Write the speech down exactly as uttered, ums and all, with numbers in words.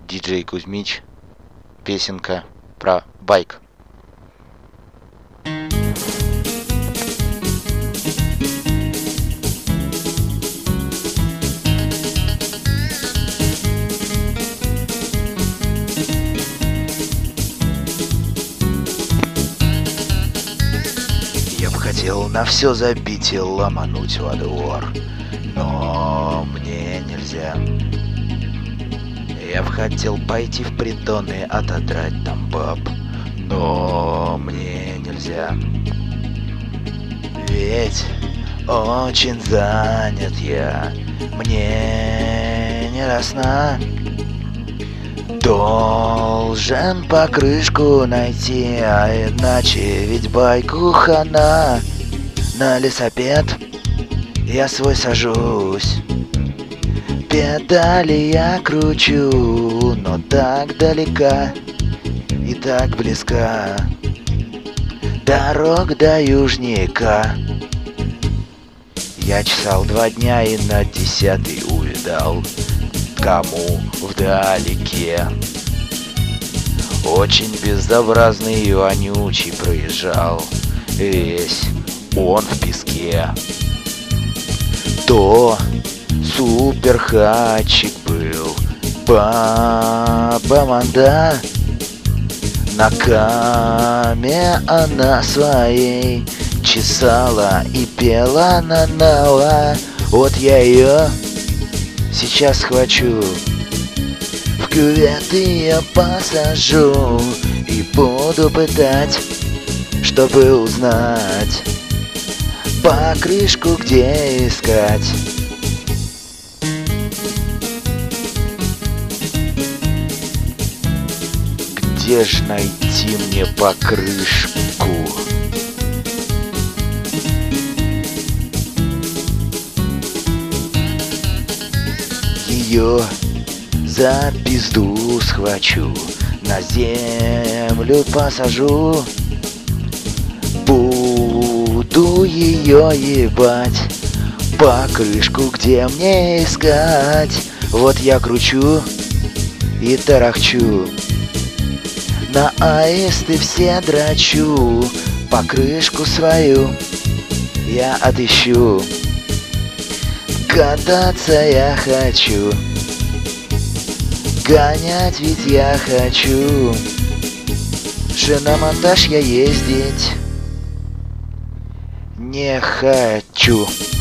Диджей Кузьмич. Песенка про байк. Я б хотел на все забить и ломануть во двор, но мне нельзя. Я б хотел пойти в притон и отодрать там баб, но мне нельзя. Ведь очень занят я, мне не до сна. Должен покрышку найти, а иначе ведь байку хана. На лесопед я свой сажусь, педали я кручу, но так далека и так близка дорог до южника. Я чесал два дня и на десятый увидал, кому вдалеке очень безобразный и вонючий проезжал, весь он в песке. То суперхатчик был, баба Манда. На каме она своей чесала и пела на нала. Вот я ее сейчас схвачу, в кювет ее посажу и буду пытать, чтобы узнать покрышку где искать. Где ж найти мне покрышку? Ее за пизду схвачу, на землю посажу, буду ее ебать, покрышку где мне искать. Вот я кручу и тарахчу, на аисты все драчу, покрышку свою я отыщу. Кататься я хочу, гонять ведь я хочу, шиномонтаж я ездить не хочу.